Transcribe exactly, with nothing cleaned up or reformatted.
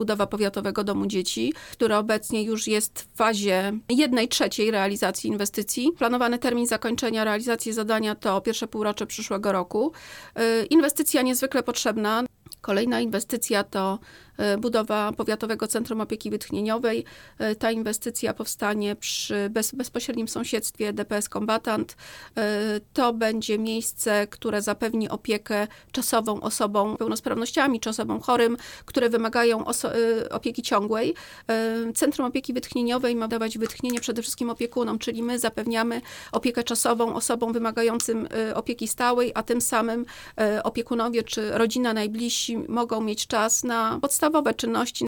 budowa powiatowego domu dzieci, który obecnie już jest w fazie jednej trzeciej realizacji inwestycji. Planowany termin zakończenia realizacji zadania to pierwsze półrocze przyszłego roku. Inwestycja niezwykle potrzebna. Kolejna inwestycja to budowa Powiatowego Centrum Opieki Wytchnieniowej. Ta inwestycja powstanie przy bez, bezpośrednim sąsiedztwie D P S Kombatant. To będzie miejsce, które zapewni opiekę czasową osobom z pełnosprawnościami czy osobom chorym, które wymagają oso- opieki ciągłej. Centrum Opieki Wytchnieniowej ma dawać wytchnienie przede wszystkim opiekunom, czyli my zapewniamy opiekę czasową osobom wymagającym opieki stałej, a tym samym opiekunowie czy rodzina najbliżsi mogą mieć czas na podstawowe czynności,